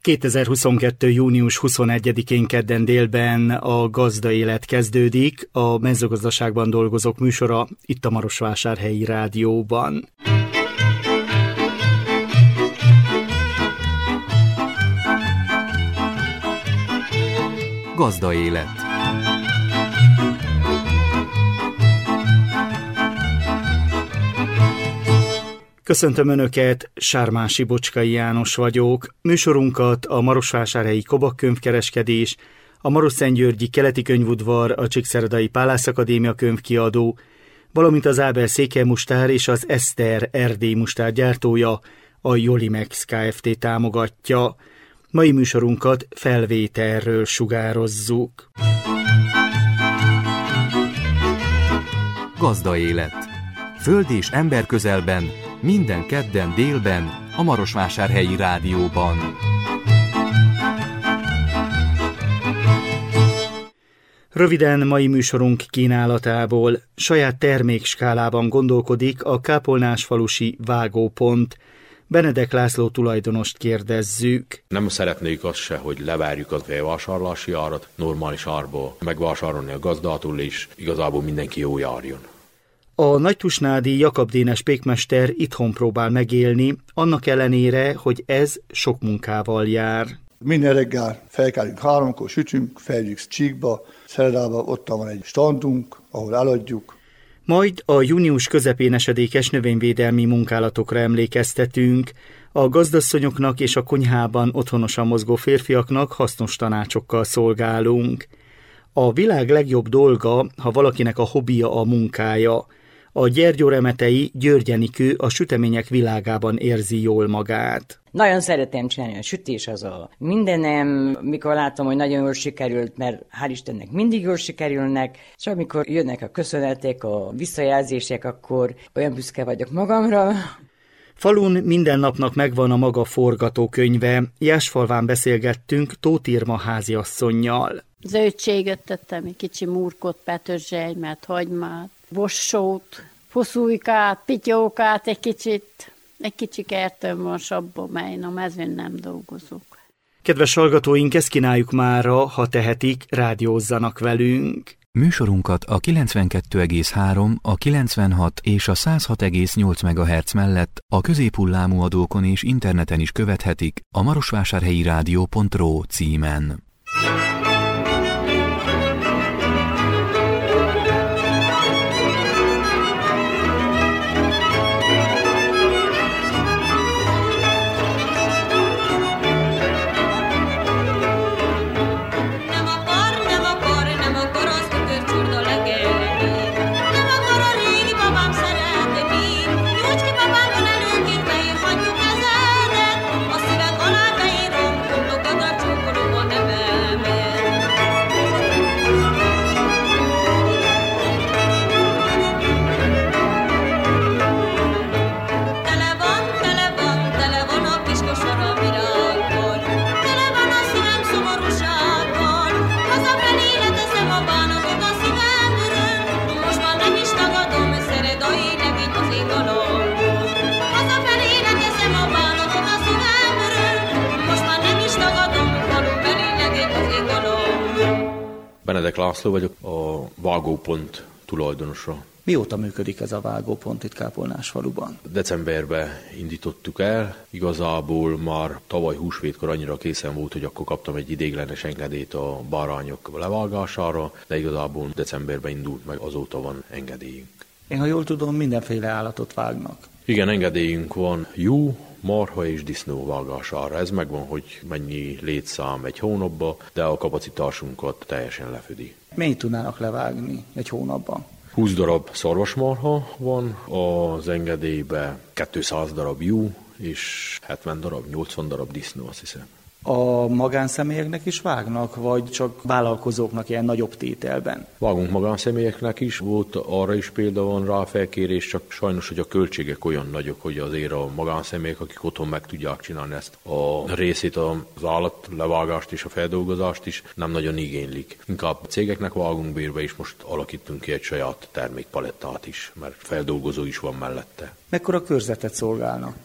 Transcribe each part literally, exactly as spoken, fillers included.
kétezer-huszonkettő. június huszonegyedikén kedden délben a Gazda Élet kezdődik, a mezőgazdaságban dolgozók műsora itt a Marosvásárhelyi Rádióban. Gazda Élet. Köszöntöm Önöket, Sármási Bocskai János vagyok. Műsorunkat a Marosvásárhelyi Kobak könyvkereskedés, a Marosszentgyörgyi Keleti Könyvudvar, a Csíkszeredai Pálász Akadémia könyvkiadó, valamint az Ábel székelymustár és az Eszter erdélyi mustár gyártója, a Jolimex Kft. Támogatja. Mai műsorunkat felvételről sugározzuk. Gazda Élet. Föld és ember közelben, minden kedden délben, a Marosvásárhelyi Rádióban. Röviden mai műsorunk kínálatából. Saját termékskálában gondolkodik a kápolnásfalusi Vágópont. Benedek László tulajdonost kérdezzük. Nem szeretnék azt se, hogy levárjuk az vásárlási árat, normális árba megvásárolni a gazdától, és igazából mindenki jó járjon. A nagytusnádi Jakab Dénes pékmester itthon próbál megélni, annak ellenére, hogy ez sok munkával jár. Minden reggel felkelünk háromkor, sütünk, feljük Csíkba, Szeredában ott van egy standunk, ahol eladjuk. Majd a június közepén esedékes növényvédelmi munkálatokra emlékeztetünk. A gazdasszonyoknak és a konyhában otthonosan mozgó férfiaknak hasznos tanácsokkal szolgálunk. A világ legjobb dolga, ha valakinek a hobbija a munkája. A Gyergyóremetei György Enikő a sütemények világában érzi jól magát. Nagyon szeretem csinálni a sütés, az a mindenem, mikor látom, hogy nagyon jól sikerült, mert hál' Istennek mindig jól sikerülnek, és amikor jönnek a köszönetek, a visszajelzések, akkor olyan büszke vagyok magamra. Falun minden napnak megvan a maga forgatókönyve. Jászfalván beszélgettünk Tóth Irma háziasszonnyal. Zöldséget tettem, egy kicsi murkot, petörzselymet, hagymát, bossót, foszulykát, pityókát egy kicsit. Egy kicsi kertön van sabba, melyen a mezőn nem dolgozok. Kedves hallgatóink, ezt kínáljuk mára, ha tehetik, rádiózzanak velünk. Műsorunkat a kilencvenkettő egész három, a kilencvenhat és a száz hat egész nyolc megahertz mellett a középhullámú adókon és interneten is követhetik a marosvásárhelyi rádió pont ro címen. Benedek László vagyok, a Vágópont tulajdonosa. Mióta működik ez a Vágópont itt Kápolnásfaluban? Decemberben indítottuk el, igazából már tavaly húsvétkor annyira készen volt, hogy akkor kaptam egy ideiglenes engedélyt a bárányok levágására, de igazából decemberben indult meg, azóta van engedélyünk. Én, ha jól tudom, mindenféle állatot vágnak. Igen, engedélyünk van jó, marha és disznó vágására. Ez megvan, hogy mennyi létszám egy hónapba, de a kapacitásunkat teljesen lefedi. Mennyit tudnának levágni egy hónapban? húsz darab szarvasmarha van az engedélyben, kétszáz darab jó, és hetven darab, nyolcvan darab disznó, azt hiszem. A magánszemélyeknek is vágnak, vagy csak vállalkozóknak ilyen nagyobb tételben? Vágunk magánszemélyeknek is, volt arra is példa, van rá felkérés, csak sajnos, hogy a költségek olyan nagyok, hogy azért a magánszemélyek, akik otthon meg tudják csinálni ezt a részét, az állatlevágást és a feldolgozást is, nem nagyon igénylik. Inkább a cégeknek vágunk bérbe, és most alakítunk ki egy saját termékpalettát is, mert feldolgozó is van mellette. Mekkora körzetet szolgálnak ki?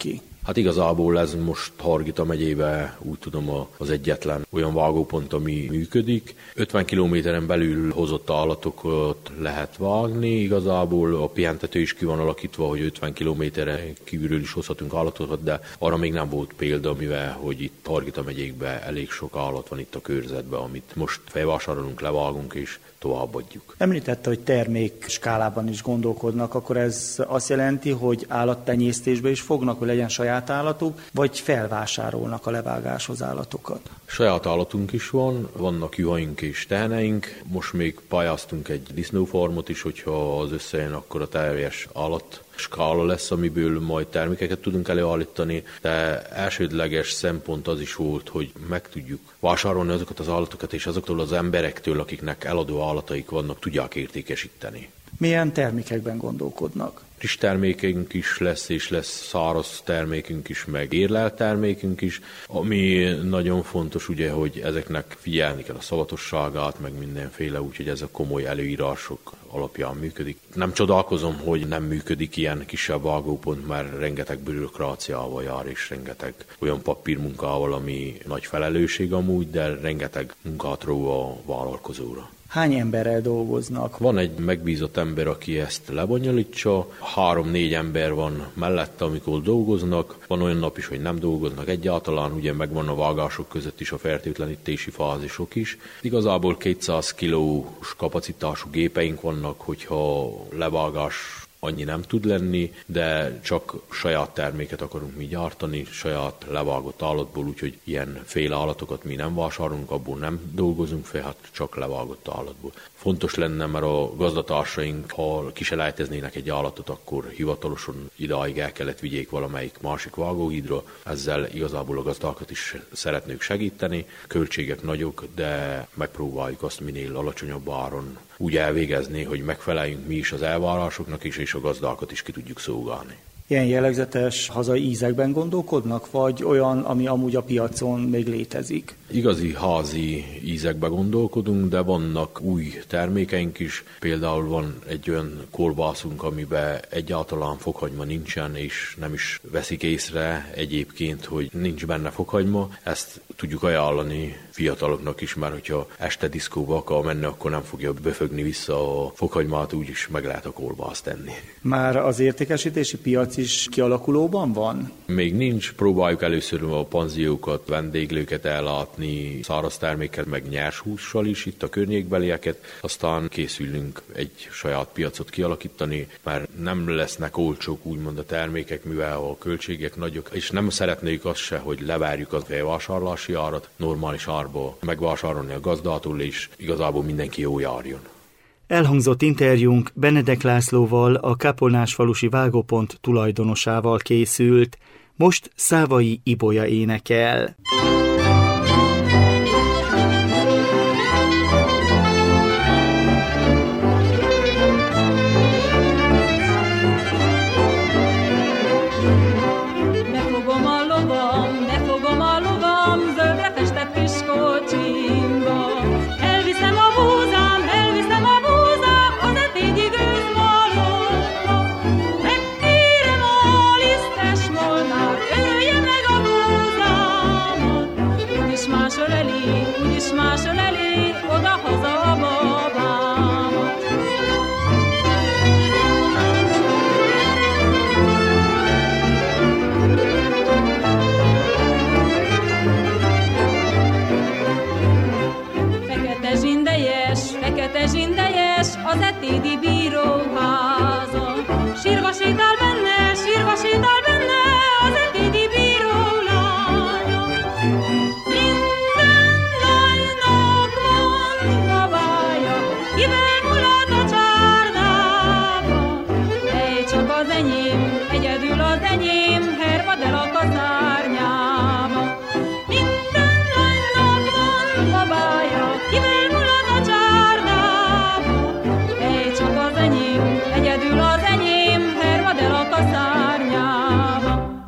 Hát igazából ez most Hargita megyében úgy tudom az egyetlen olyan vágópont, ami működik. ötven kilométeren belül hozott állatokat lehet vágni, igazából a pihentető is ki van alakítva, hogy ötven kilométeren kívülről is hozhatunk állatokat, de arra még nem volt példa, mivel hogy itt Hargita megyékben elég sok állat van itt a körzetben, amit most felvásárolunk, levágunk és továbbadjuk. Említette, hogy termék skálában is gondolkodnak, akkor ez azt jelenti, hogy állattenyésztésbe is fognak, hogy legyen saját állatuk, vagy felvásárolnak a levágáshoz állatokat? Saját állatunk is van, vannak juhaink és teheneink, most még pályáztunk egy disznófarmot is, hogyha az összejön, akkor a teljes állat skála lesz, amiből majd termékeket tudunk előállítani, de elsődleges szempont az is volt, hogy meg tudjuk vásárolni azokat az állatokat, és azoktól az emberektől, akiknek eladó állataik vannak, tudják értékesíteni. Milyen termékekben gondolkodnak? Friss termékünk is lesz, és lesz száraz termékünk is, meg érlelt termékünk is, ami nagyon fontos, ugye, hogy ezeknek figyelni kell a szavatosságát, meg mindenféle, úgyhogy ez a komoly előírások alapján működik. Nem csodálkozom, hogy nem működik ilyen kisebb vágópont, mert rengeteg bürokráciával jár, és rengeteg olyan papírmunkával, ami nagy felelősség amúgy, de rengeteg munkát ró a vállalkozóra. Hány emberrel dolgoznak? Van egy megbízott ember, aki ezt lebonyolítsa, három-négy ember van mellette, amikor dolgoznak, van olyan nap is, hogy nem dolgoznak egyáltalán, ugye megvan a vágások között is a fertőtlenítési fázisok is. Igazából kétszáz kilós kapacitású gépeink vannak, hogyha levágás annyi nem tud lenni, de csak saját terméket akarunk mi gyártani, saját levágott állatból, úgyhogy ilyen féle állatokat mi nem vásárolunk, abból nem dolgozunk fel, hát csak levágott állatból. Fontos lenne, mert a gazdatársaink, ha kiselejteznének egy állatot, akkor hivatalosan idáig el kellett vigyék valamelyik másik vágóhídra. Ezzel igazából a gazdákat is szeretnék segíteni. Költségek nagyok, de megpróbáljuk azt minél alacsonyabb áron úgy elvégezni, hogy megfeleljünk mi is az elvárásoknak is, és a gazdákat is ki tudjuk szolgálni. Ilyen jellegzetes hazai ízekben gondolkodnak, vagy olyan, ami amúgy a piacon még létezik? Igazi házi ízekbe gondolkodunk, de vannak új termékeink is. Például van egy olyan kolbászunk, amiben egyáltalán fokhagyma nincsen, és nem is veszik észre egyébként, hogy nincs benne fokhagyma. Ezt tudjuk ajánlani fiataloknak is, mert hogyha este diszkóba akar menni, akkor nem fogja befögni vissza a fokhagymát, úgyis meg lehet a kolbászt tenni. Már az értékesítési piac is kialakulóban van? Még nincs, próbáljuk először a panziókat, vendéglőket ellátni, száraz terméket, meg nyers hússal is, itt a környékbelieket, aztán készülünk egy saját piacot kialakítani, mert nem lesznek olcsók úgymond a termékek, mivel a költségek nagyok, és nem szeretnék azt se, hogy levárjuk a felvásárlási árat, normális árba megvásárolni a gazdától, és igazából mindenki jó járjon. Elhangzott interjúnk Benedek Lászlóval, a Kápolnásfalusi vágópont tulajdonosával készült. Most Szávai Ibolya énekel. Befogom a lovam, befogom a lovam, zöldre festett kis kocsimba. Elviszem a búzám, elviszem a búzám, az etégyi gőzmalomba. Megkérem a lisztes molnár, örülje meg a búzámat. Úgyis másol elé, úgyis másol elé, oda-haza a babámat. Fekete zsindejes, fekete zsindejes, az etédi bíróháza. Sírva sétál benne, sírva sétál benne, az etédi bíró lánya. Minden lánynak van babája, kivel mulat a csárdába. Ej, csak az enyém, egyedül az enyém, hervad el a kaszárnyába. Minden lánynak van babája, kivel mulat a csárdába. Ej, csak az enyém, egyedül az enyém, hervad el a kaszárnyába. Ja,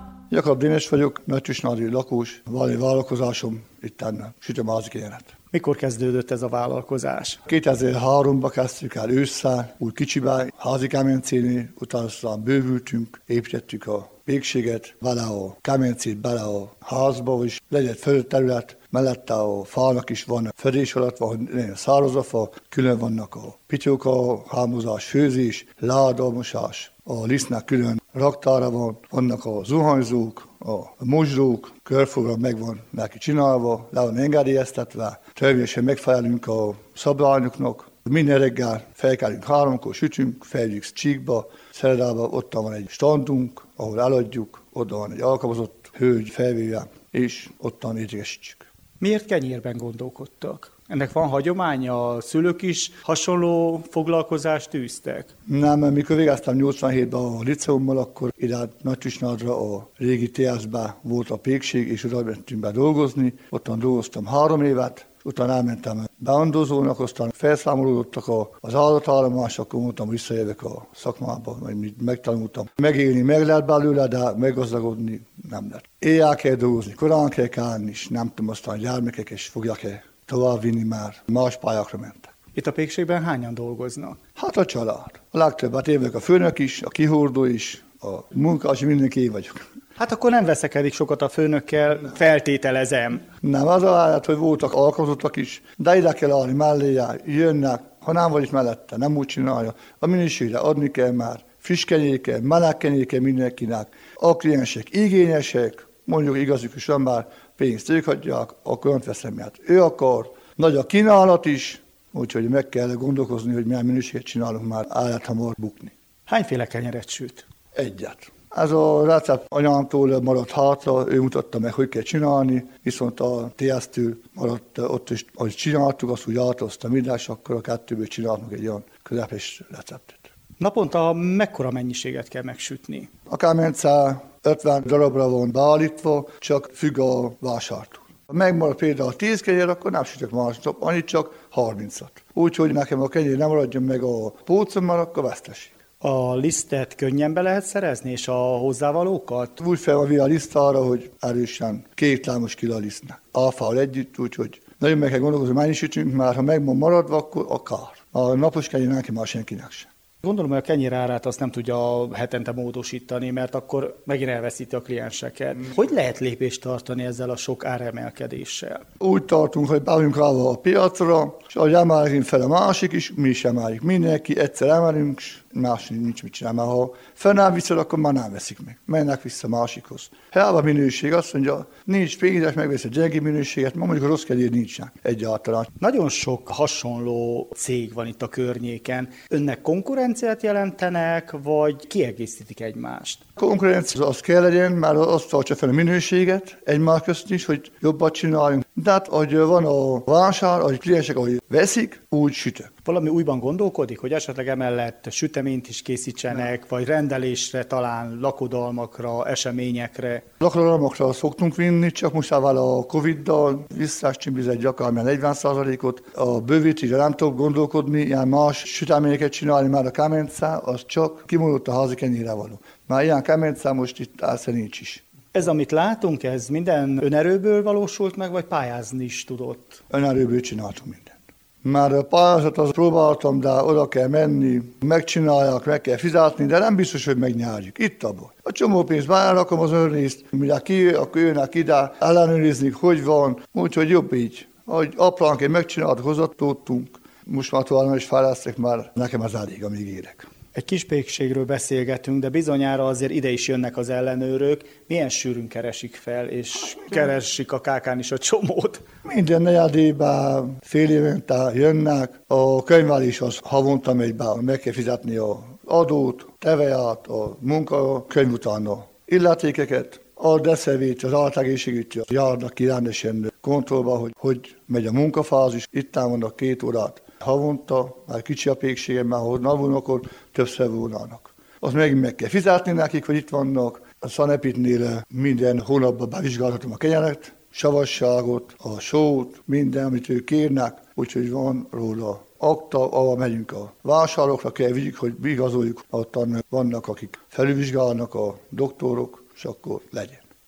Jakab Dénes vagyok, Nagytusnádi lakós, van egy vállalkozásom, itt ennek sütöm házi kenyeret. Mikor kezdődött ez a vállalkozás? kétezer-háromban kezdtük el ősszel, úgy kicsiben, házi kemencénél, utána aztán bővültünk, építettük a pékséget, vele a kemencét, bele a házba, és legyen fölött terület, mellette a fának is van fedés alatt, van száraz a fa, külön vannak a pityóka, hámozás, főzés, ládalmosás, a lisztnek külön raktára van, vannak a zuhanyzók, a mosdók, körfogra meg van neki csinálva, le van engedélyeztetve, természetesen megfelelünk a szabályoknak. Minden reggel felkelünk háromkor, sütünk, felvigyük Csíkba, Szeredában ott van egy standunk, ahol eladjuk, ott van egy alkalmazott hölgy felvéve, és ottan értékesítjük. Miért kenyérben gondolkodtak? Ennek van hagyománya, a szülők is hasonló foglalkozást űztek? Nem, mert mikor végeztem nyolcvanhétben a liceummal, akkor ide Nagytusnádra a régi té es-ben volt a pékség, és oda mentünk be dolgozni. Ottan dolgoztam három évet, utána elmentem beandozónak, aztán felszámolódottak az állatállomás, akkor mondtam, hogy visszajövök a szakmába, majd megtanultam. Megélni meg lehet belőle, de meggazdagodni nem lehet. Éjjel kell dolgozni, korán kell kelni, és nem tudom, aztán a gyermekek is fogják-e továbbvinni, már más pályákra mentek. Itt a pékségben hányan dolgoznak? Hát a család. A legtöbbet én vagyok a főnök is, a kihordó is, a munkás, mindenki én vagyok. Hát akkor nem veszekedik sokat a főnökkel, feltételezem. Nem, az a helyet, hogy voltak alkalmazottak is, de ide kell állni melléje, jönnek, ha nem vagy itt mellette, nem úgy csinálja. A minőségre adni kell már, friss kenyéke, meleg kenyéke mindenkinek. A kliensek igényesek, mondjuk igazuk is, már pénzt ők adják, akkor önt veszem, mert ő akar. Nagy a kínálat is, úgyhogy meg kell gondolkozni, hogy milyen minőséget csinálunk, már el lehet hamar bukni. Hányféle kenyeret süt? Egyet. Ez a recept anyámtól maradt hátra, ő mutatta meg, hogy kell csinálni, viszont a té es-től maradt ott is, ahogy csináltuk, azt úgy átoztam minden, és akkor a kettőből csináltunk egy olyan közepes receptet. Naponta mekkora mennyiséget kell megsütni? A kemence ötven darabra van beállítva, csak függ a vásártól. Ha megmarad például tíz kenyér, akkor nem sütök másnap, annyit csak harmincat. Úgyhogy nekem a kenyér nem maradjon meg a pócommal, akkor veszteség. A lisztet könnyen be lehet szerezni, és a hozzávalókat? Úgy fel van a liszt arra, hogy erősen két lámos kilo a lisztnek. Alfával együtt, úgyhogy nagyon meg kell gondolkozni, mennyi sütünk, már ha meg van maradva, akkor akár. A napos kenyér nem kell már senkinek sem. Gondolom, hogy a kenyér árát azt nem tudja hetente módosítani, mert akkor megint elveszíti a klienseket. Hogy lehet lépést tartani ezzel a sok áremelkedéssel? Úgy tartunk, hogy beállunk állva a piacra, és ahogy emeljünk fel a másik is, mi is emeljük. Mindenki egyszer emelünk, és más nincs mit csinál. Mert ha fennáll viszont, akkor már nem veszik meg. Mennek vissza másikhoz. Helva minőség azt mondja, nincs pénzes, megvesz a gyenge minőséget, ma mondjuk a rossz kenyér nincsen egyáltalán. Nagyon sok hasonló cég van itt a környéken. Önnek konkurenciát jelentenek, vagy kiegészítik egymást? Konkurencia az kell legyen, mert azt tartsa fel a minőséget egymás közt is, hogy jobbat csináljunk. De hát, ahogy van a vásár, ahogy kliensek, ahogy veszik, úgy sütök. Valami újban gondolkodik, hogy esetleg emellett süteményt is készítsenek, nem. Vagy rendelésre, talán lakodalmakra, eseményekre? Lakodalmakra szoktunk vinni, csak most már a Covid-dal visszáscsimbizett gyakorlatilag negyven százalékot. A bővítésre nem tudok gondolkodni, ilyen más süteményeket csinálni, már a kemence, az csak kimondott a házi kenyérre való. Már ilyen kemence most itt álszor nincs is. Ez, amit látunk, ez minden önerőből valósult meg, vagy pályázni is tudott? Önerőből csináltunk mindent. Már a pályázat az próbáltam, de oda kell menni, megcsinálják, meg kell fizetni, de nem biztos, hogy megnyerjük. Itt a baj. A csomó pénzt bárrakom az önrészt, mire ki, akkor jönnek ide, ellenőrizni, hogy van, úgyhogy jobb így. Ahogy apránként megcsináltuk, hozattódtunk, most már tovább nem is fejlesztek, már nekem az elég, amíg érek. Egy kis pékségről beszélgetünk, de bizonyára azért ide is jönnek az ellenőrök. Milyen sűrűn keresik fel, és keresik a kákán is a csomót? Minden negyedében, fél évente jönnek. A könyvelés az havonta megy be, meg kell fizetni az adót, teveját, a munka, könyv utána illetékeket. A deszevét, az általegészségügyi járnak ki rendesen kontrollba, hogy hogy megy a munkafázis. Itt vannak két órát havonta, már kicsi a pékségem, már ha navulnak, akkor többször volnának. Azt megint meg kell fizetni nekik, hogy itt vannak. A Szanepitnél minden hónapban bevizsgálhatom a kenyeret, savasságot, a sót, minden, amit ők kérnek, úgyhogy van róla akta, ahol megyünk a vásárokra, kell vigyük, hogy igazoljuk, ottan vannak, akik felülvizsgálnak a doktorok, és akkor legyen.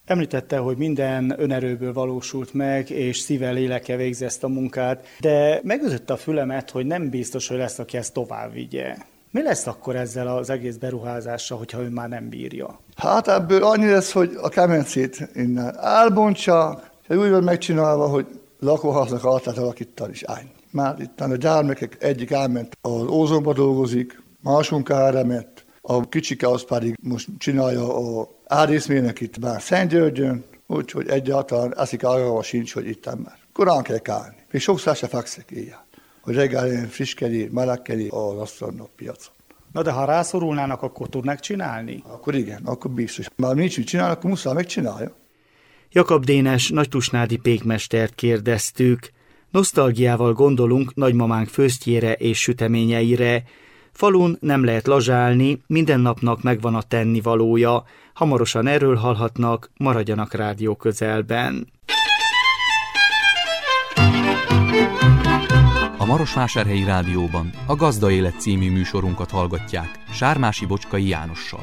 Említette, hogy minden önerőből valósult meg, és szíve, léleke végzi ezt a munkát, de megütötte a fülemet, hogy nem biztos, hogy lesz, aki ezt tovább vigye. Mi lesz akkor ezzel az egész beruházással, hogyha ő már nem bírja? Hát ebből annyi lesz, hogy a kemencét innen elbontsák, és úgy van megcsinálva, hogy lakóháznak altát alakítani is állj. Már itt a gyermekek egyik elment az Ózonba dolgozik, másunk elremett, a kicsike az pedig most csinálja a árészménynek itt már Szentgyörgyön, úgyhogy egyáltalán eszik arra sincs, hogy itt már korán kell kálni. Még sokszor se fekszek éjjel, hogy reggelén friskeli, melegkeli az asztalnak piacon. Na de ha rászorulnának, akkor tudnak csinálni? Akkor igen, akkor biztos. Már nincs mit csinálni, akkor muszáj megcsinálja. Jakab Dénes nagytusnádi pékmestert kérdeztük. Nosztalgiával gondolunk nagymamánk főztjére és süteményeire. Falun nem lehet lazsálni, minden napnak megvan a tennivalója. Hamarosan erről hallhatnak, maradjanak rádió közelben. A Marosvásárhelyi Rádióban a Gazda Élet című műsorunkat hallgatják Sármási Bocskai Jánossal.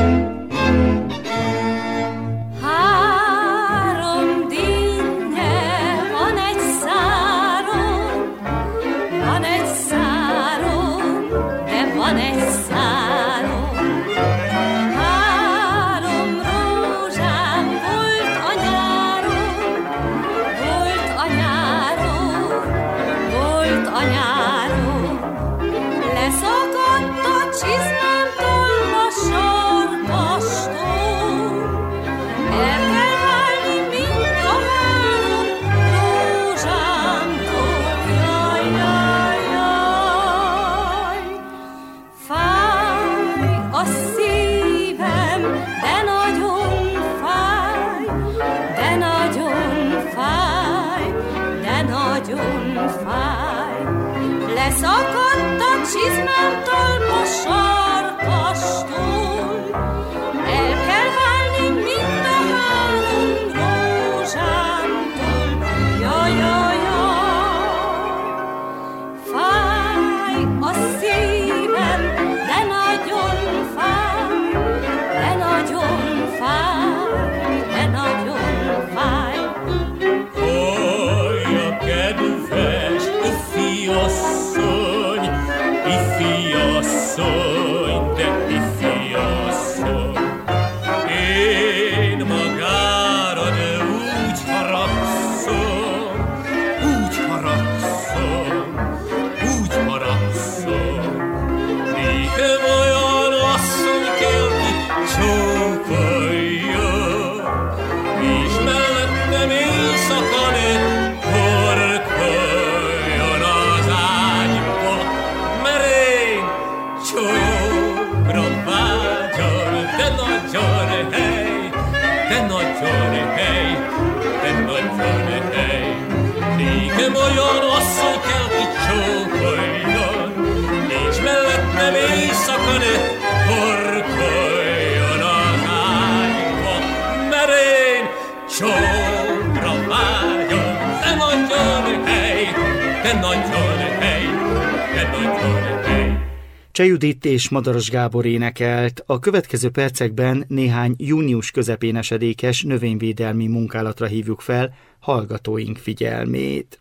Cseh Judit és Madaras Gábor énekelt, a következő percekben néhány június közepén esedékes növényvédelmi munkálatra hívjuk fel hallgatóink figyelmét.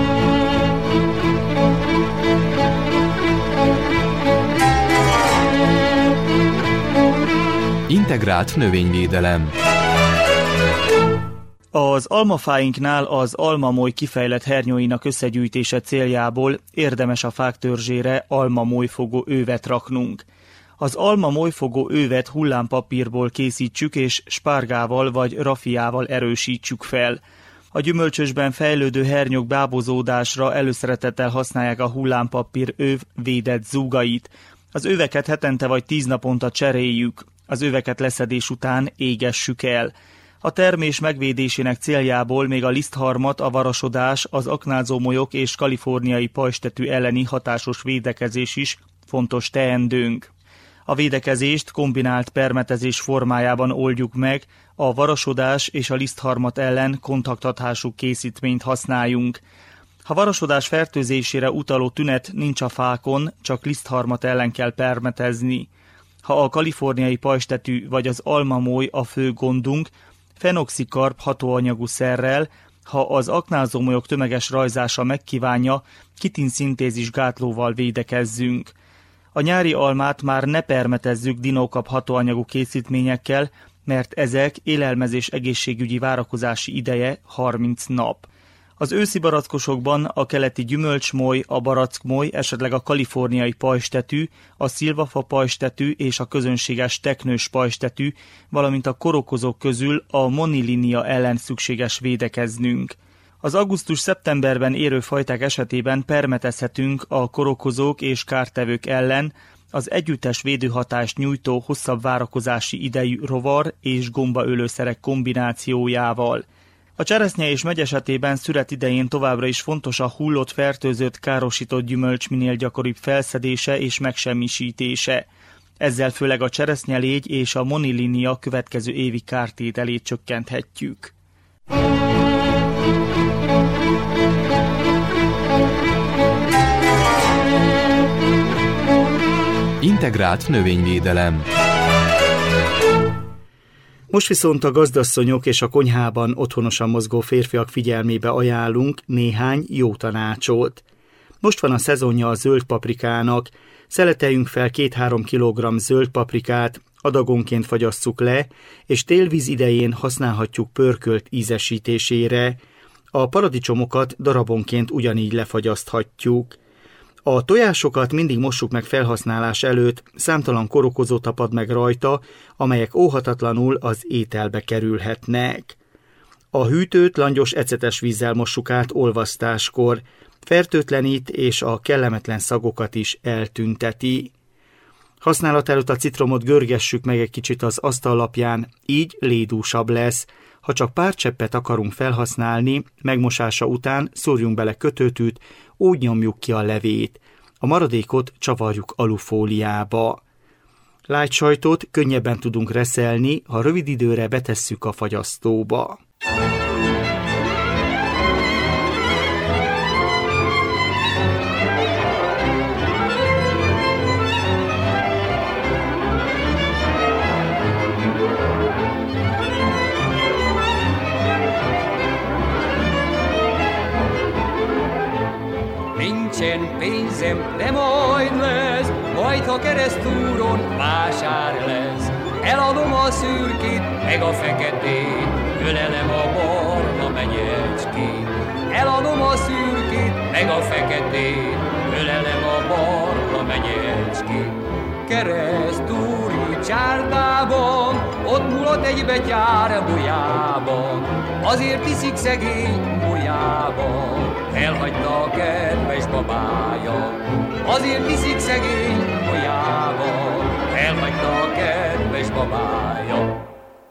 Integrált növényvédelem. Az almafáinknál az almamoly kifejlett hernyóinak összegyűjtése céljából érdemes a fák törzsére almamolyfogó ővet raknunk. Az almamolyfogó ővet hullámpapírból készítsük és spárgával vagy rafiával erősítsük fel. A gyümölcsösben fejlődő hernyók bábozódásra előszeretettel használják a hullámpapír őv védett zúgait. Az őveket hetente vagy tíz naponta cseréljük. Az őveket leszedés után égessük el. A termés megvédésének céljából még a lisztharmat, a varasodás, az aknázómolyok és kaliforniai pajzstetű elleni hatásos védekezés is fontos teendőnk. A védekezést kombinált permetezés formájában oldjuk meg, a varasodás és a lisztharmat ellen kontakthatású készítményt használjunk. Ha varasodás fertőzésére utaló tünet nincs a fákon, csak lisztharmat ellen kell permetezni. Ha a kaliforniai pajzstetű vagy az almamoly a fő gondunk, fenoxikarb hatóanyagú szerrel, ha az aknázómolyok tömeges rajzása megkívánja, kitinszintézis gátlóval védekezzünk. A nyári almát már ne permetezzük dinókap hatóanyagú készítményekkel, mert ezek élelmezés egészségügyi várakozási ideje harminc nap. Az őszi barackosokban a keleti gyümölcsmoly, a barackmoly, esetleg a kaliforniai pajzstetű, a szilvafa pajzstetű és a közönséges teknős pajzstetű, valamint a korokozók közül a monilinia ellen szükséges védekeznünk. Az augusztus-szeptemberben érő fajták esetében permetezhetünk a korokozók és kártevők ellen, az együttes védőhatást nyújtó hosszabb várakozási idejű rovar és gombaölőszerek kombinációjával. A cseresznye és megy esetében szüret idején továbbra is fontos a hullott, fertőzött, károsított gyümölcs minél gyakoribb felszedése és megsemmisítése. Ezzel főleg a cseresznyelégy és a monilinia következő évi kártételét csökkenthetjük. Integrált növényvédelem. Most viszont a gazdasszonyok és a konyhában otthonosan mozgó férfiak figyelmébe ajánlunk néhány jó tanácsot. Most van a szezonja a zöld paprikának, szeleteljünk fel két-három kilogramm zöld paprikát, adagonként fagyasszuk le, és télvíz idején használhatjuk pörkölt ízesítésére. A paradicsomokat darabonként ugyanígy lefagyaszthatjuk. A tojásokat mindig mossuk meg felhasználás előtt, számtalan korokozó tapad meg rajta, amelyek óhatatlanul az ételbe kerülhetnek. A hűtőt langyos ecetes vízzel mossuk át olvasztáskor, fertőtlenít és a kellemetlen szagokat is eltünteti. Használat előtt a citromot görgessük meg egy kicsit az asztallapján, így lédúsabb lesz. Ha csak pár cseppet akarunk felhasználni, megmosása után szórjunk bele kötőtűt, úgy nyomjuk ki a levét. A maradékot csavarjuk alufóliába. Lágy sajtot könnyebben tudunk reszelni, ha rövid időre betesszük a fagyasztóba. Nincsen pénzem, de majd lesz, majd ha keresztúron vásár lesz. Eladom a szürkét, meg a feketét, ölelem a barna menyecskét. Eladom a szürkét, meg a feketét, ölelem a barna menyecskét. Keresztúri csárdában, ott mulat egy betyár bujában, azért iszik szegény bujában. Elhagyta a kedves babája, azért iszik szegény bujában. Elhagyta a kedves babája.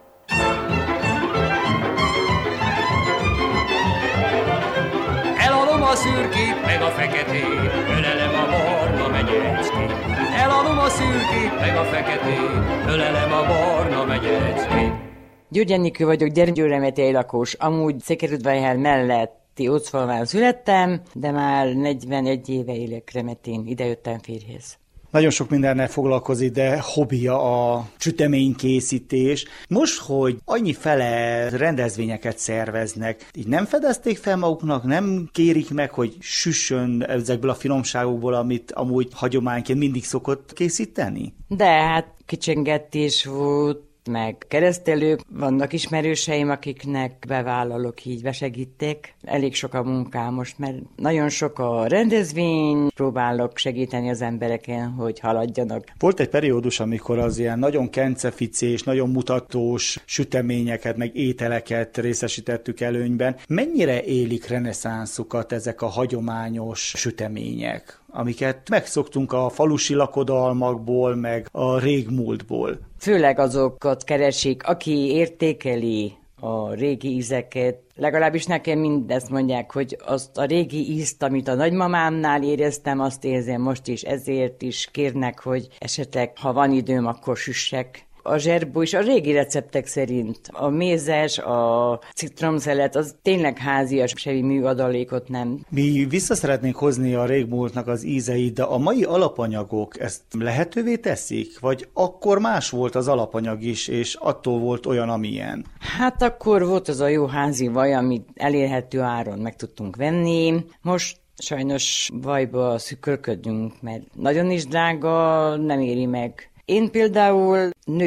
Eladom a szürkét, meg a feketét, ölelem a barna menyecskét. Eladom a szürkét, meg a feketét, ölelem a barna menyecskét. György Enikő vagyok, Gyergyőremetei lakos, amúgy Szekerudvarhely mellett Ócfalván születtem, de már negyvenegy éve élek Remetén, idejöttem férjhez. Nagyon sok mindennel foglalkozik, de hobbija a süteménykészítés. Most, hogy annyi fele rendezvényeket szerveznek, így nem fedezték fel maguknak, nem kérik meg, hogy süssön ezekből a finomságokból, amit amúgy hagyományként mindig szokott készíteni? De hát kicsengetés volt, meg keresztelők, vannak ismerőseim, akiknek bevállalok, így besegítek. Elég sok a munkám most, mert nagyon sok a rendezvény, próbálok segíteni az embereken, hogy haladjanak. Volt egy periódus, amikor az ilyen nagyon kenceficés, nagyon mutatós süteményeket, meg ételeket részesítettük előnyben. Mennyire élik reneszánszukat ezek a hagyományos sütemények, amiket megszoktunk a falusi lakodalmakból, meg a régmúltból? Főleg azokat keresik, aki értékeli a régi ízeket. Legalábbis nekem mindezt mondják, hogy azt a régi ízt, amit a nagymamámnál éreztem, azt érzem most is, ezért is kérnek, hogy esetleg, ha van időm, akkor süssek. A zserbó is a régi receptek szerint. A mézes, a citromszelet, az tényleg házias, semmi műadalékot nem. Mi vissza szeretnénk hozni a régmúltnak az ízeit, de a mai alapanyagok ezt lehetővé teszik? Vagy akkor más volt az alapanyag is, és attól volt olyan, amilyen? Hát akkor volt az a jó házi vaj, amit elérhető áron meg tudtunk venni. Most sajnos vajba szükölködünk, mert nagyon is drága, nem éri meg. Én például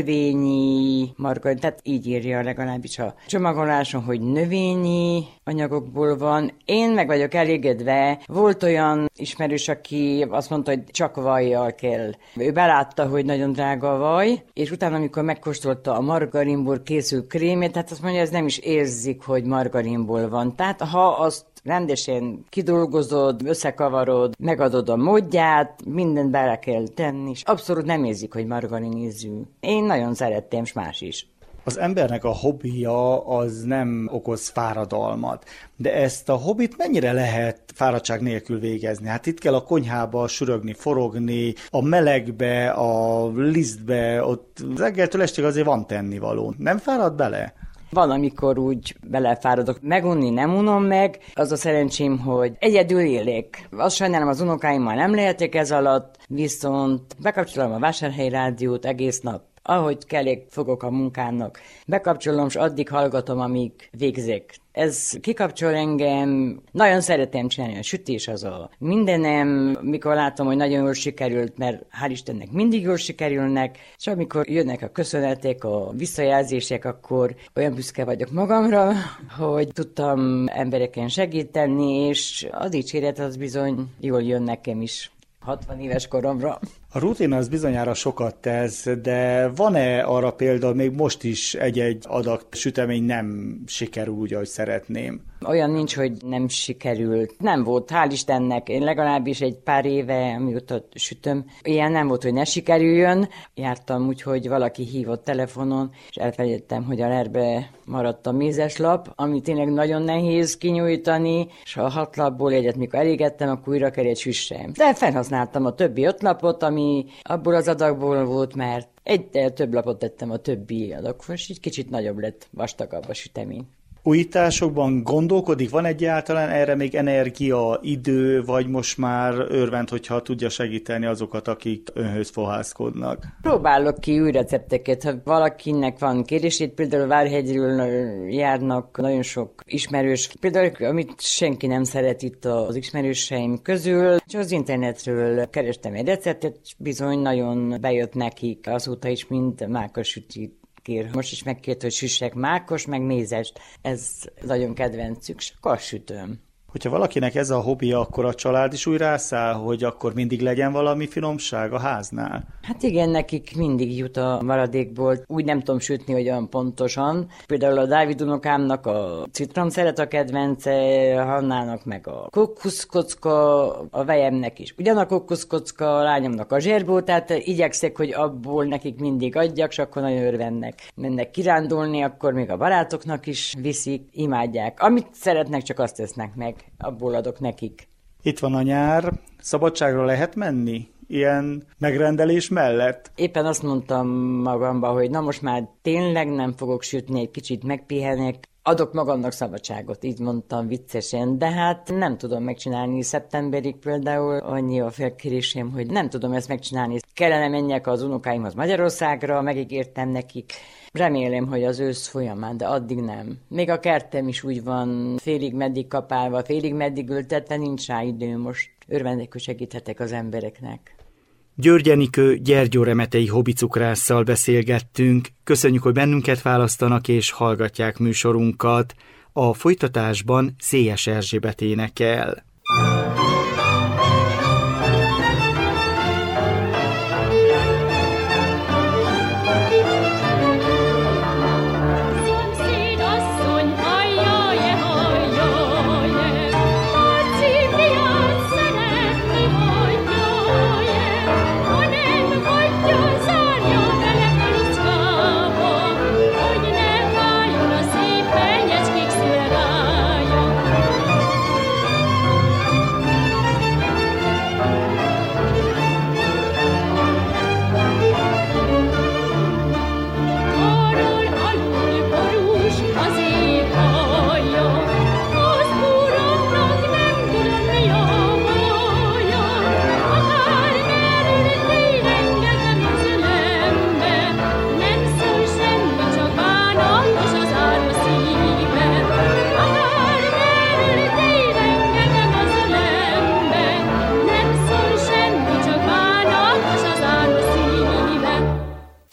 növényi margarin, tehát így írja legalábbis a csomagoláson, hogy növényi anyagokból van. Én meg vagyok elégedve. Volt olyan ismerős, aki azt mondta, hogy csak vajjal kell. Ő belátta, hogy nagyon drága a vaj, és utána, amikor megkóstolta a margarinból készült krémét, tehát azt mondja, ez nem is érzik, hogy margarinból van. Tehát ha azt rendesen kidolgozod, összekavarod, megadod a módját, mindent bele kell tenni, és abszolút nem érzik, hogy margarin ízű. Én nagyon szerettem, és más is. Az embernek a hobbija az nem okoz fáradalmat, de ezt a hobbit mennyire lehet fáradtság nélkül végezni? Hát itt kell a konyhába sürögni, forogni, a melegbe, a lisztbe, ott reggeltől estig azért van tennivaló. Nem fárad bele? Van, amikor úgy belefáradok. Megunni nem unom meg. Az a szerencsém, hogy egyedül élek. Azt sajnálom, az unokáimmal nem lehetek ez alatt, viszont bekapcsolom a Vásárhelyi Rádiót egész nap. Ahogy kellék fogok a munkának. Bekapcsolom, és addig hallgatom, amíg végzek. Ez kikapcsol engem, nagyon szeretem csinálni, a sütés az a mindenem, mikor látom, hogy nagyon jól sikerült, mert hál' Istennek mindig jól sikerülnek, és amikor jönnek a köszönetek, a visszajelzések, akkor olyan büszke vagyok magamra, hogy tudtam embereken segíteni, és a dicséret az bizony jól jön nekem is hatvan éves koromra. A rutin az bizonyára sokat tesz, de van-e arra példa, még most is egy-egy adag sütemény nem sikerül úgy, ahogy szeretném? Olyan nincs, hogy nem sikerült. Nem volt, hál' Istennek. Én legalábbis egy pár éve, amióta sütöm, ilyen nem volt, hogy ne sikerüljön. Jártam úgy, hogy valaki hívott telefonon, és elfelejtettem, hogy a lerbe maradt a mézeslap, ami tényleg nagyon nehéz kinyújtani, és a hat lapból egyet, mikor elégettem, akkor újra kell egy süssem. De felhasználtam a többi öt lapot, ami abból az adagból volt, mert egyel több lapot tettem a többi adaghoz, és így kicsit nagyobb lett, vastagabb a sütemény. Újításokban gondolkodik? Van egyáltalán erre még energia, idő, vagy most már örvend, hogyha tudja segíteni azokat, akik önhöz fohászkodnak? Próbálok ki új recepteket. Ha valakinek van kérdését, például Várhegyről járnak nagyon sok ismerős, például amit senki nem szeret itt az ismerőseim közül, és az internetről kerestem egy receptet, bizony nagyon bejött nekik, azóta is mind mákos sütit kér. Most is megkért, hogy süssek mákos, meg mézest. Ez nagyon kedvencük, és akkor sütöm. Hogyha valakinek ez a hobbija, akkor a család is úgy rászáll, hogy akkor mindig legyen valami finomság a háznál? Hát igen, nekik mindig jut a maradékból. Úgy nem tudom sütni olyan pontosan. Például a Dávid unokámnak a citromszelet a kedvence, Hannának meg a kokkuszkocka, a vejemnek is ugyan a kokkuszkocka, a lányomnak a zserbó, tehát igyekszek, hogy abból nekik mindig adjak, és akkor nagyon örvennek. Mennek kirándulni, akkor még a barátoknak is viszik, imádják. Amit szeretnek, csak azt tesznek meg. Abból adok nekik. Itt van a nyár, szabadságra lehet menni? Ilyen megrendelés mellett? Éppen azt mondtam magamba, hogy na most már tényleg nem fogok sütni, egy kicsit megpihenek, adok magamnak szabadságot, így mondtam viccesen, de hát nem tudom megcsinálni szeptemberig például, annyi a felkérésem, hogy nem tudom ezt megcsinálni. Kellene menjek az unokáimhoz Magyarországra, megígértem nekik. Remélem, hogy az ősz folyamán, de addig nem. Még a kertem is úgy van, félig meddig kapálva, félig meddig ültetve, nincs rá idő most. Örvendek, hogy segíthetek az embereknek. György Enikő gyergyóremetei hobbicukrásszal beszélgettünk. Köszönjük, hogy bennünket választanak és hallgatják műsorunkat. A folytatásban Szélyes Erzsébet énekel.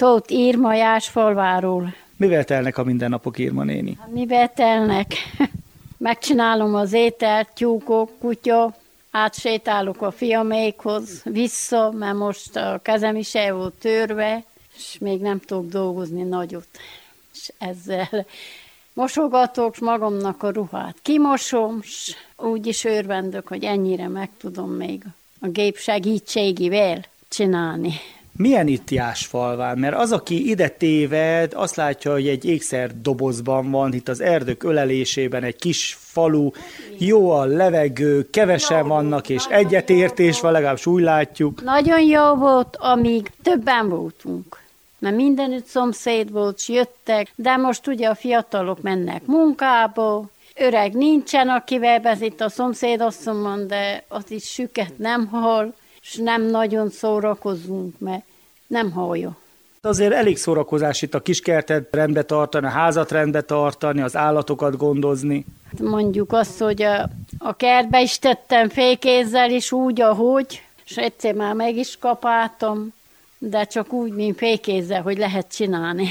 Tóth Irma Jászfalváról. Mivel telnek a mindennapok, Irma néni? Mivel telnek? Megcsinálom az ételt, tyúkok, kutya, átsétálok a fiamékhoz, vissza, mert most a kezem is el volt törve, és még nem tudok dolgozni nagyot. És ezzel mosogatok, magamnak a ruhát kimosom, és úgy is örvendök, hogy ennyire meg tudom még a gép segítségével csinálni. Milyen itt Jászfalván? Mert az, aki ide téved, azt látja, hogy egy ékszerdobozban van, itt az erdők ölelésében egy kis falu, jó a levegő, kevesen vannak, és egyetértés van, legalábbis úgy látjuk. Nagyon jó volt, amíg többen voltunk. Mert mindenütt szomszéd volt, s jöttek, de most ugye a fiatalok mennek munkába, öreg nincsen, akivel bezít a szomszédasszonyban, de az is süket nem hall, és nem nagyon szórakozunk, mert nem hallja. Azért elég szórakozás itt a kiskertet rendbe tartani, a házat rendbe tartani, az állatokat gondozni. Mondjuk azt, hogy a, a kertbe is tettem fékézzel is úgy, ahogy, és egyszer már meg is kapáltam, de csak úgy, mint fékézzel, hogy lehet csinálni.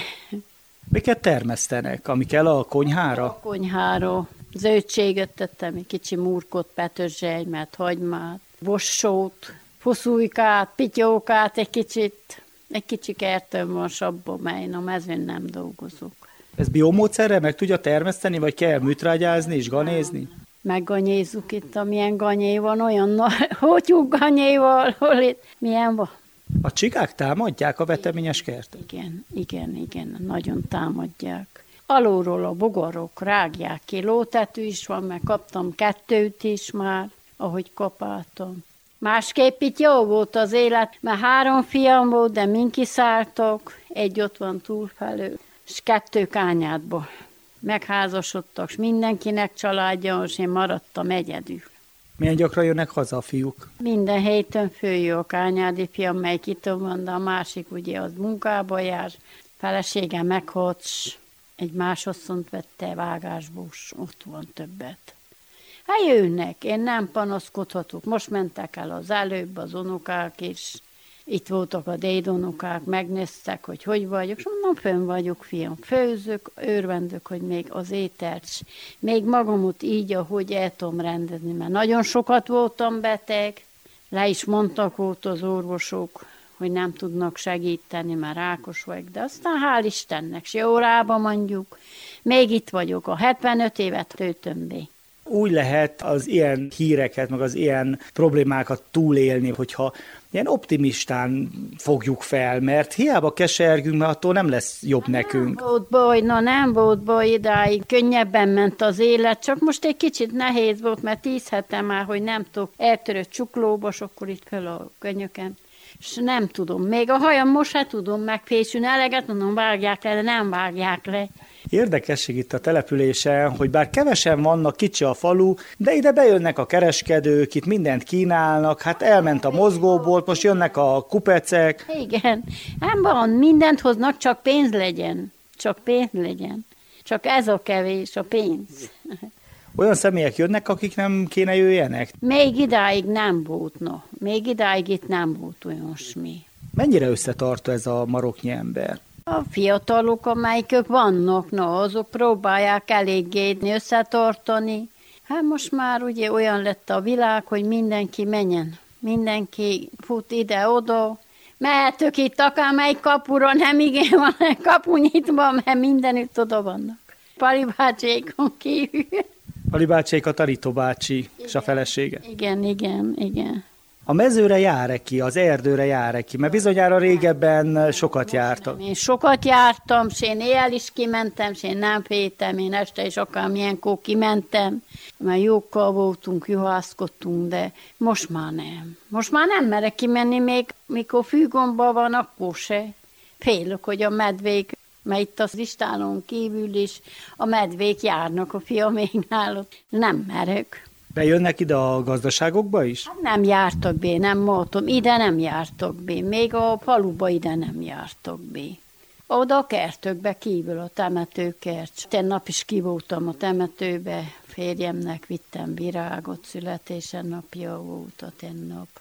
Miket termesztenek, ami kell a konyhára? A konyhára. Zöldséget tettem, egy kicsi murkot, petörzselymet, hagymát, bossót, fuszulykát, pityókát, egy kicsit, egy kicsi kertön van sabba, mely a mezőn nem dolgozok. Ez biomódszerrel meg tudja termeszteni, vagy kell műtrágyázni és ganézni? Megganyézzuk itt, amilyen ganyé van, olyan hótyúk ganyéval, hol itt, milyen van. A csikák támadják a veteményes kertet? Igen, igen, igen, nagyon támadják. Alulról a bogarok rágják ki, lótetű is van, mert kaptam kettőt is már, ahogy kapáltam. Másképp itt jó volt az élet, mert három fiam volt, de mind kiszálltak, egy ott van túlfelől, és kettő kányádba. Megházasodtak, és mindenkinek családja, és én maradtam egyedül. Milyen gyakran jönnek haza a fiúk? Minden héten följön a kányádi fiam, melyik itt van, de a másik ugye az munkába jár. Felesége meghalt, egy más asszont vette vágásból, ott van többet. Hát jönnek, én nem panaszkodhatok. Most mentek el az előbb az unokák, és itt voltak a dédunokák, megnéztek, hogy hogy vagyok, és mondom, fönn vagyok, fiam, főzök, örvendök, hogy még az ételt, még magamot így, ahogy el tudom rendezni, mert nagyon sokat voltam beteg, le is mondtak volt az orvosok, hogy nem tudnak segíteni, mert rákos vagyok, de aztán hál' Istennek, s jó rába mondjuk, még itt vagyok, a hetvenöt évet töltöm be. Úgy lehet az ilyen híreket, meg az ilyen problémákat túlélni, hogyha ilyen optimistán fogjuk fel, mert hiába kesergünk, mert attól nem lesz jobb nem nekünk. Nem volt baj, na nem volt baj idáig, könnyebben ment az élet, csak most egy kicsit nehéz volt, mert tíz hete már, hogy nem tudok, eltörött csuklóba, és akkor itt föl a könyöken, és nem tudom, még a hajam most se tudom megfésülni, eleget mondom, vágják le, de nem vágják le. Érdekesség itt a településen, hogy bár kevesen vannak, kicsi a falu, de ide bejönnek a kereskedők, itt mindent kínálnak, hát elment a mozgóbolt, most jönnek a kupecek. Igen, nem van, mindent hoznak, csak pénz legyen, csak pénz legyen, csak ez a kevés, a pénz. Olyan személyek jönnek, akik nem kéne jöjjenek? Még idáig nem volt, no. Még idáig itt nem volt olyasmi. Mennyire összetartó ez a maroknyi ember? A fiatalok, amelyikök vannak, no, azok próbálják eléggé összetartani. Hát most már ugye olyan lett a világ, hogy mindenki menjen. Mindenki fut ide-oda. Mehetök itt akármelyik kapura, nem igen van kapu nyitva, mert mindenütt oda vannak. Pali bácsékon kívül. Pali bácsék a Tarító bácsi igen, és a felesége. Igen, igen, igen. A mezőre jár-e ki, az erdőre jár-e ki? Mert bizonyára régebben sokat jártak. Én sokat jártam, és én éjjel is kimentem, és én nem féltem, én este is akármilyenkor kimentem, mert jókkal voltunk, juhászkodtunk, de most már nem. Most már nem merek kimenni, még mikor fűgomba van, akkor se. Félök, hogy a medvék, mert itt az istálon kívül is a medvék járnak a fiaméknál, ott nem merek. Bejönnek ide a gazdaságokba is? Nem jártak be, nem mondtam. Ide nem jártak be. Még a faluba ide nem jártak be. Oda a kertökbe kívül, a temetőkert. Tennap is ki voltam a temetőbe, férjemnek vittem virágot, születésen napja volt a tennap.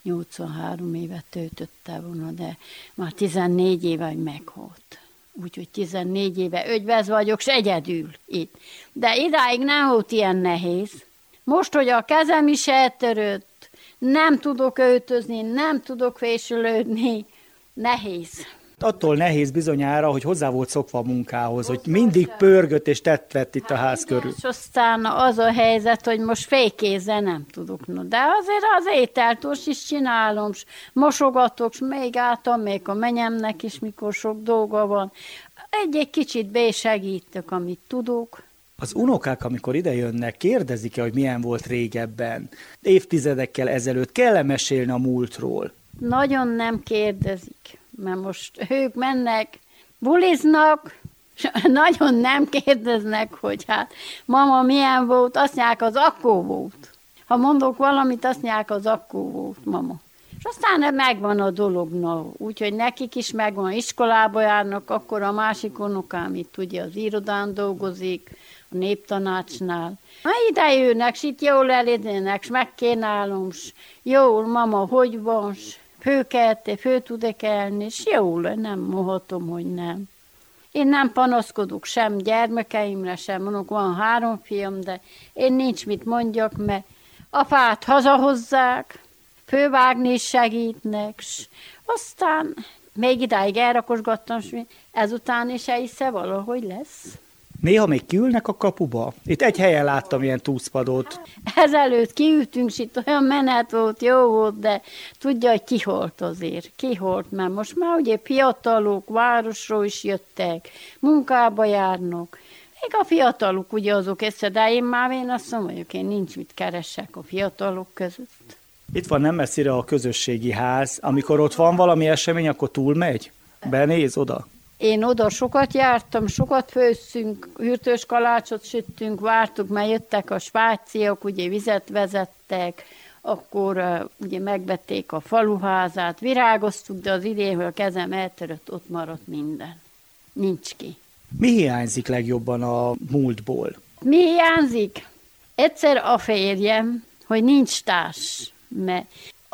nyolcvanhárom évet töltötte volna, de már tizennégy éve, hogy meghalt. Úgyhogy tizennégy éve ögyvez vagyok, s egyedül itt. De idáig nem volt ilyen nehéz. Most, hogy a kezem is eltörött, nem tudok öltözni, nem tudok fésülődni, nehéz. Attól nehéz bizonyára, hogy hozzá volt szokva a munkához, hogy mindig pörgött és tett vett itt a ház körül. És aztán az a helyzet, hogy most félkézzel nem tudok. No, de azért az ételt most is csinálom, s mosogatok, s még átam, még a menyemnek is, mikor sok dolga van. Egy-egy kicsit besegítök, amit tudok. Az unokák, amikor ide jönnek, kérdezik-e, hogy milyen volt régebben? Évtizedekkel ezelőtt kell-e mesélni a múltról? Nagyon nem kérdezik, mert most ők mennek, buliznak, nagyon nem kérdeznek, hogy hát mama milyen volt, azt mondják, az akkor volt. Ha mondok valamit, azt mondják, az akkor volt, mama. És aztán megvan a dolog, no. Úgyhogy nekik is megvan, iskolába járnak, akkor a másik unokám itt ugye az irodán dolgozik, a néptanácsnál. Na ide jönnek, s itt jól elédnének, s megkénálom, s jól, mama, hogy van, s főkelté, fő tud-e kelni, és jól, nem mondhatom, hogy nem. Én nem panaszkodok sem gyermekeimre, sem mondok, van három fiam, de én nincs mit mondjak, mert apát hazahozzák, fővágni is segítnek, s aztán még idáig elrakosgattam, és ezután is elhisze valahogy lesz. Néha még kiülnek a kapuba? Itt egy helyen láttam ilyen túszpadot. Ezelőtt kiültünk, és itt olyan menet volt, jó volt, de tudja, hogy kiholt azért. Kiholt, mert most már ugye fiatalok, városról is jöttek, munkába járnak. Még a fiatalok ugye azok össze, de én már én azt mondom, hogy én nincs mit keresek a fiatalok között. Itt van nem messzire a közösségi ház. Amikor ott van valami esemény, akkor túlmegy? Benéz oda? Én oda sokat jártam, sokat főzzünk, hűtős kalácsot süttünk, vártuk, mert jöttek a svájciak, ugye vizet vezettek, akkor uh, ugye megvették a faluházát, virágoztuk, de az idén, a kezem eltörött, ott maradt minden. Nincs ki. Mi hiányzik legjobban a múltból? Mi hiányzik? Egyszer a férjem, hogy nincs társ, mert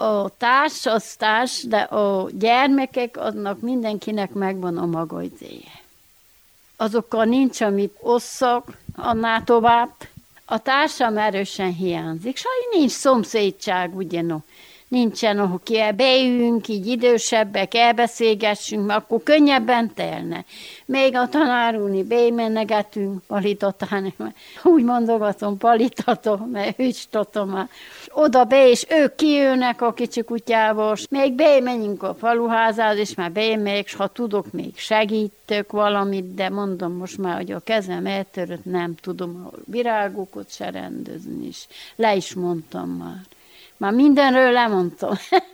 a társ az társ, de a gyermekek, aznak mindenkinek megvan a maga idéje. Azokkal nincs, amit osszak, annál tovább. A társam erősen hiányzik, sajnos nincs szomszédság, ugye no. Nincsen, ahol ki beülünk, így idősebbek, elbeszélgessünk, mert akkor könnyebben telne. Még a tanárúni bemennegetünk, palitatán, úgy mondogatom, palitatom, mert ügystatom már. Oda be, és ők kijönnek a kicsi kutyával, még bemenjünk a faluházához, és már bemegyek, és ha tudok, még segítök valamit, de mondom most már, hogy a kezem eltörött, nem tudom a virágokat se rendezni is. Le is mondtam már. Már mindenről lemondtam.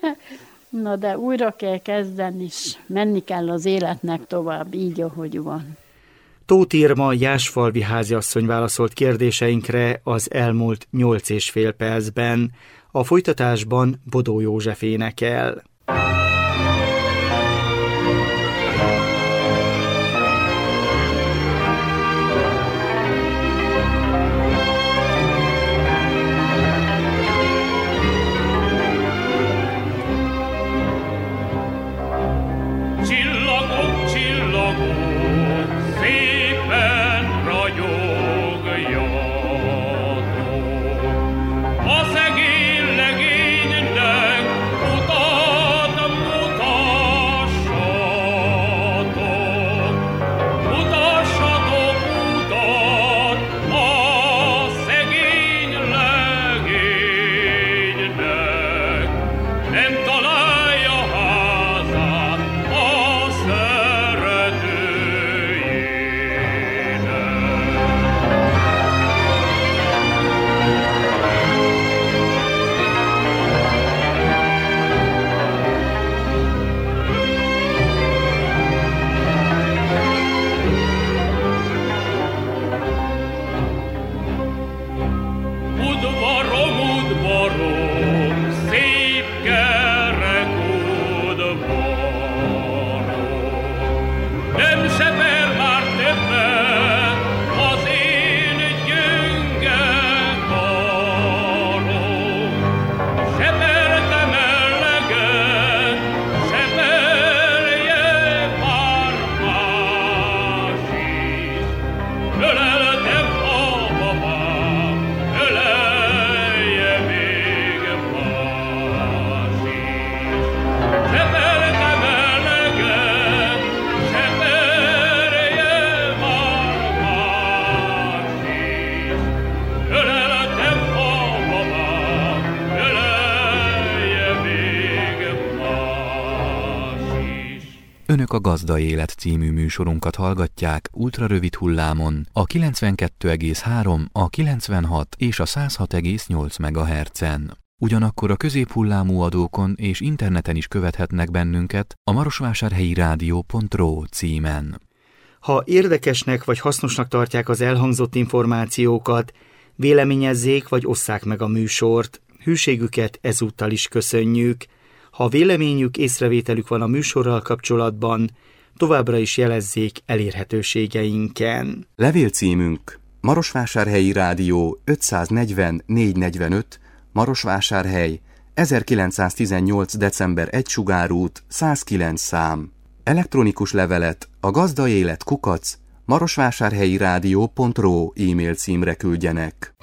Na de újra kell kezdeni, és menni kell az életnek tovább, így, ahogy van. Tóth Irma jászfalvi háziasszony válaszolt kérdéseinkre az elmúlt nyolc és fél percben. A folytatásban Bodó József énekel. A szegény legénynek utal Önök a Gazda Élet című műsorunkat hallgatják ultrarövid hullámon a kilencvenkettő egész három, a kilencvenhat és a száz hat egész nyolc megahertzen. Ugyanakkor a középhullámú adókon és interneten is követhetnek bennünket a marosvásárhelyi rádió pont ro címen. Ha érdekesnek vagy hasznosnak tartják az elhangzott információkat, véleményezzék vagy osszák meg a műsort. Hűségüket ezúttal is köszönjük. Ha véleményük, észrevételük van a műsorral kapcsolatban, továbbra is jelezzék elérhetőségeinken. Levélcímünk Marosvásárhelyi Rádió ötszáznegyven négyszáznegyvenöt, Marosvásárhely, ezerkilencszáztizennyolc. december egy sugárút, száz kilenc szám. Elektronikus levelet a gazdaélet kukac marosvásárhelyi rádió pont ro e-mail címre küldjenek.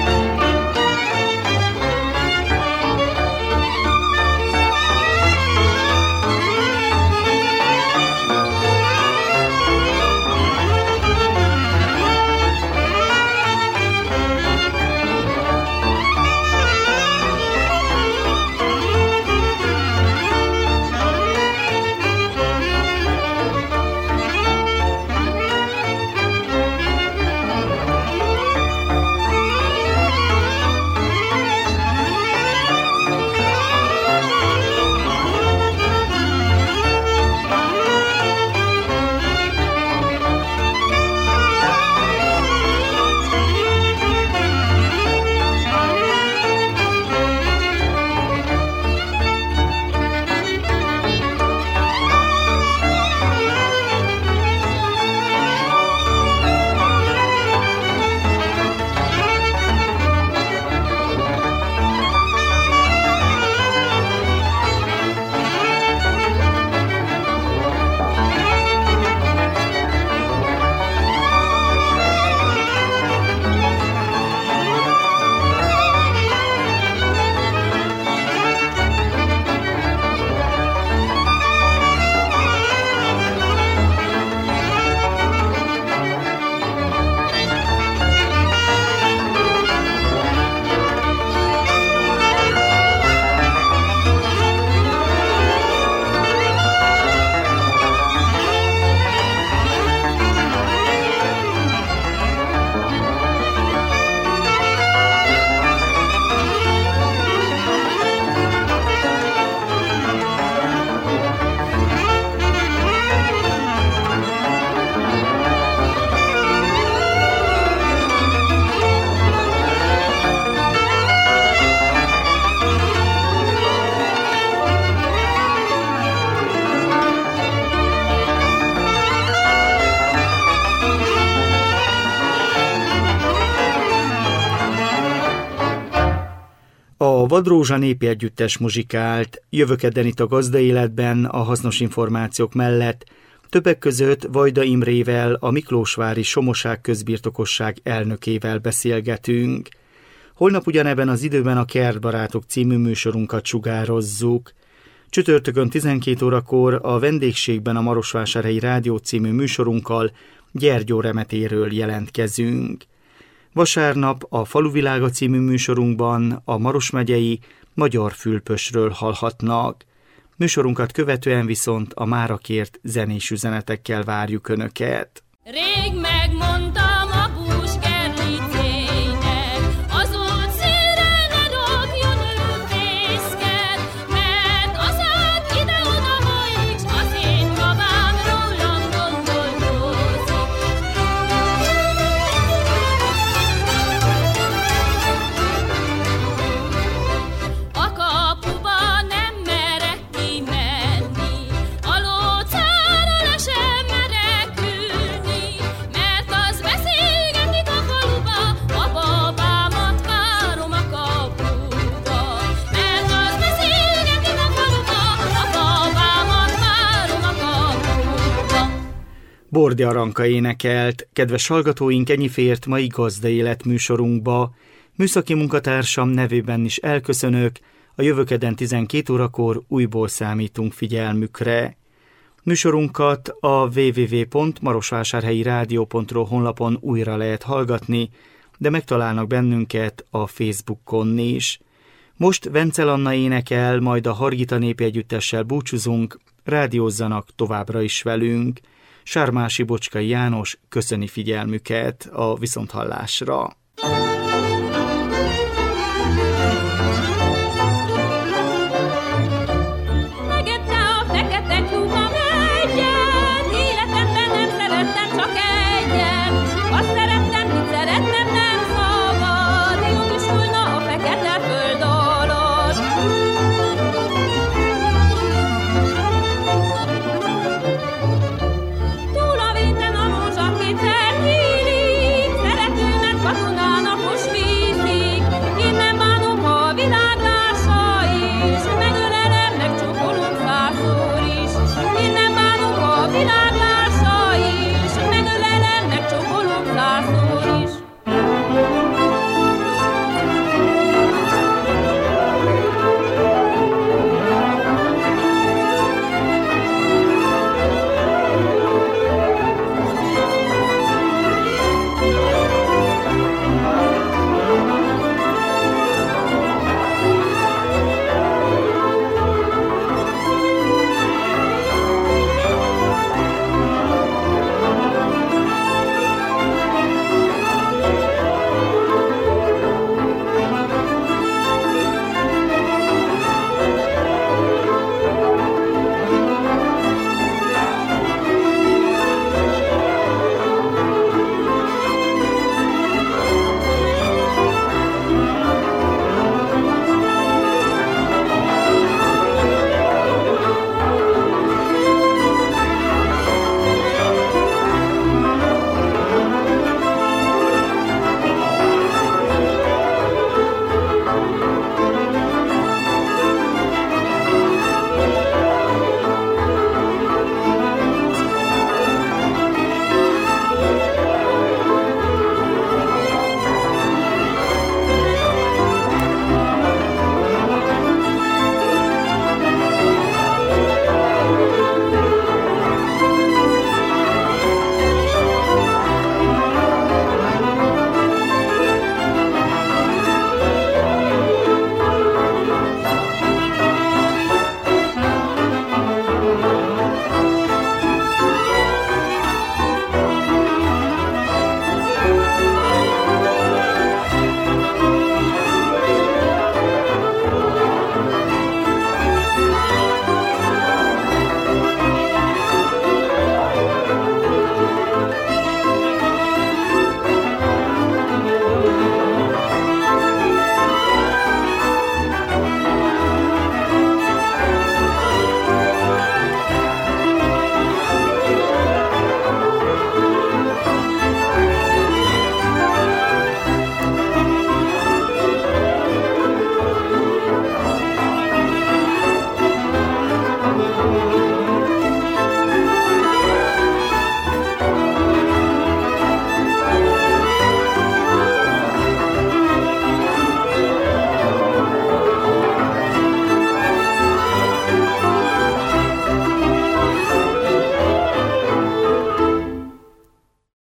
A Vadrózsa népi együttes muzsikált, jövő kedden itt a Gazda Életben a hasznos információk mellett, többek között Vajda Imrével, a Miklósvári Somoság közbirtokosság elnökével beszélgetünk. Holnap ugyanebben az időben a Kertbarátok című műsorunkat sugározzuk. Csütörtökön tizenkét órakor a vendégségben a Marosvásárhelyi Rádió című műsorunkkal Gyergyó remetéről jelentkezünk. Vasárnap a Faluvilága című műsorunkban a Maros megyei Magyar Fülpösről hallhatnak. Műsorunkat követően viszont a mára kért zenés üzenetekkel várjuk Önöket. Rég megmondtam a bús gerlicének, az út szélre ne dobjon ő fészket, mert az át ide-oda folyik, s az én babám rólam gondolkozik. A kapuba nem merek kimenni, a lócára le sem merek ülni, mert az beszélgetik a faluba, a babámat várom a kapuba. Mert az beszélgetik a faluba, a babámat várom a kapuba. Bordi Aranka énekelt, kedves hallgatóink, ennyi fért mai Gazda Élet műsorunkba. Műszaki munkatársam nevében is elköszönök, a jövő kedden tizenkét órakor újból számítunk figyelmükre. Műsorunkat a double-u double-u double-u pont marosvásárhelyi rádió pont ro honlapon újra lehet hallgatni, de megtalálnak bennünket a Facebookon is. Most Vencel Anna énekel, majd a Hargita Népegyüttessel búcsúzunk, rádiózzanak továbbra is velünk. Sármási Bocskai János köszöni figyelmüket, a viszonthallásra.